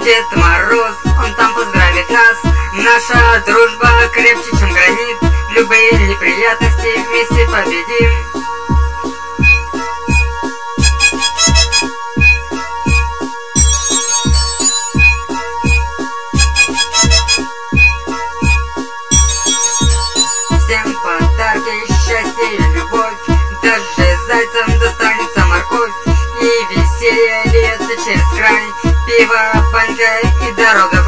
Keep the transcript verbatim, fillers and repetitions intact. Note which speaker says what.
Speaker 1: Дед Мороз, он там поздравит нас. Наша дружба крепче, чем гранит. Любые неприятности вместе победим. Всем подарки, счастье и любовь. Даже зайцам достанется морковь. И веселье льется через край. Пиво, банька и дорога